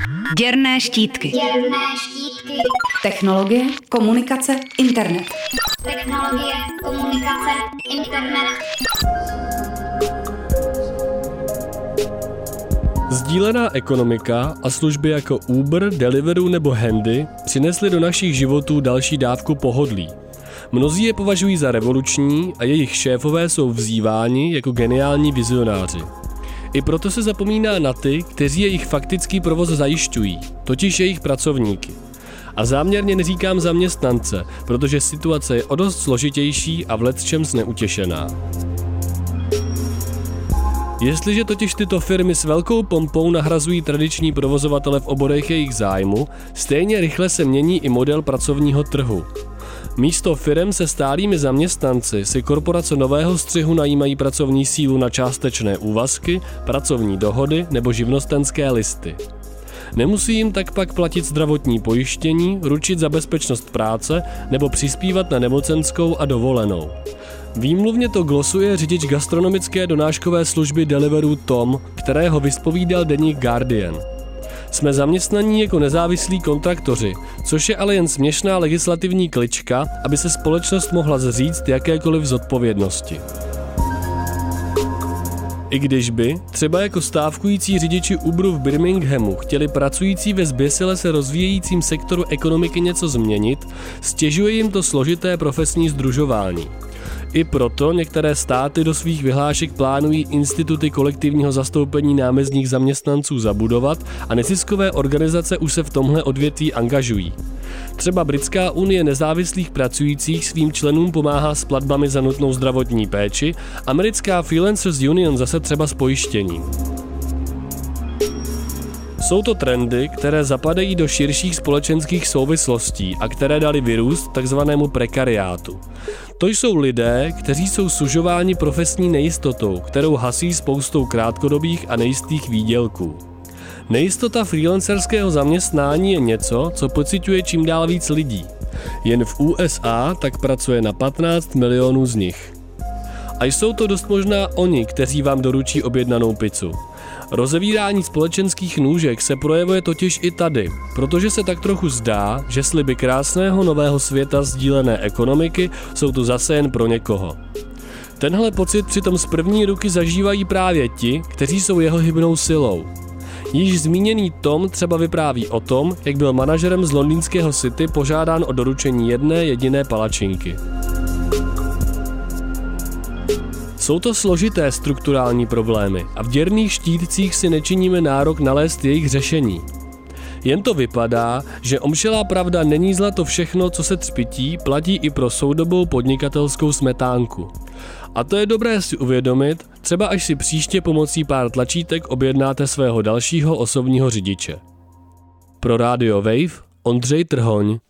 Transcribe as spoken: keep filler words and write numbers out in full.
Děrné štítky. Děrné štítky. Technologie, komunikace, internet. Technologie, komunikace, internet. Sdílená ekonomika a služby jako Uber, Deliveroo nebo Handy přinesly do našich životů další dávku pohodlí. Mnozí je považují za revoluční a jejich šéfové jsou vzýváni jako geniální vizionáři. I proto se zapomíná na ty, kteří jejich faktický provoz zajišťují, totiž jejich pracovníky. A záměrně neříkám zaměstnance, protože situace je o dost složitější a v lecčems neutěšená. Jestliže totiž tyto firmy s velkou pompou nahrazují tradiční provozovatele v oborech jejich zájmu, stejně rychle se mění i model pracovního trhu. Místo firem se stálými zaměstnanci si korporace nového střihu najímají pracovní sílu na částečné úvazky, pracovní dohody nebo živnostenské listy. Nemusí jim tak pak platit zdravotní pojištění, ručit za bezpečnost práce nebo přispívat na nemocenskou a dovolenou. Výmluvně to glosuje řidič gastronomické donáškové služby Deliveroo Tom, kterého vyspovídal deník Guardian. Jsme zaměstnaní jako nezávislí kontraktoři, což je ale jen směšná legislativní klička, aby se společnost mohla zříct jakékoliv zodpovědnosti. I když by, třeba jako stávkující řidiči Uberu v Birminghamu, chtěli pracující ve zběsile se rozvíjejícím sektoru ekonomiky něco změnit, stěžuje jim to složité profesní sdružování. I proto některé státy do svých vyhlášek plánují instituty kolektivního zastoupení námezdních zaměstnanců zabudovat a neziskové organizace už se v tomhle odvětví angažují. Třeba Britská unie nezávislých pracujících svým členům pomáhá s platbami za nutnou zdravotní péči, americká Freelancers Union zase třeba s pojištěním. Jsou to trendy, které zapadají do širších společenských souvislostí a které dali vyrůst takzvanému prekariátu. To jsou lidé, kteří jsou sužováni profesní nejistotou, kterou hasí spoustou krátkodobých a nejistých výdělků. Nejistota freelancerského zaměstnání je něco, co pociťuje čím dál víc lidí. Jen v U S A tak pracuje na patnáct milionů z nich. A jsou to dost možná oni, kteří vám doručí objednanou pizzu. Rozevírání společenských nůžek se projevuje totiž i tady, protože se tak trochu zdá, že sliby krásného nového světa sdílené ekonomiky jsou tu zase jen pro někoho. Tenhle pocit přitom z první ruky zažívají právě ti, kteří jsou jeho hybnou silou. Již zmíněný Tom třeba vypráví o tom, jak byl manažerem z londýnského City požádán o doručení jedné jediné palačinky. Jsou to složité strukturální problémy a v děrných štítcích si nečiníme nárok nalézt jejich řešení. Jen to vypadá, že omšelá pravda není zlato všechno, co se třpytí, platí i pro soudobou podnikatelskou smetánku. A to je dobré si uvědomit, třeba až si příště pomocí pár tlačítek objednáte svého dalšího osobního řidiče. Pro Radio Wave Ondřej Trhoň.